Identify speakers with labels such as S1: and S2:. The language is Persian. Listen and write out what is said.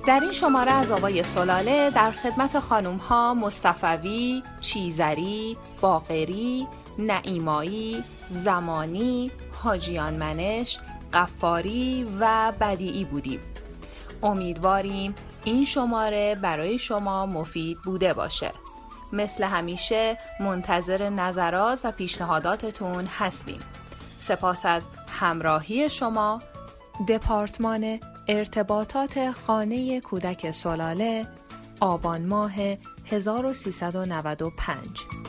S1: در این شماره از آوای سلاله در خدمت خانم ها مصطفوی، چیزری، باقری، نعیمایی، زمانی، حاجیان منش، غفاری و بدیعی بودیم. امیدواریم این شماره برای شما مفید بوده باشه. مثل همیشه منتظر نظرات و پیشنهاداتتون هستیم. سپاس از همراهی شما. دپارتمان ارتباطات خانه کودک سلاله، آبان ماه 1395.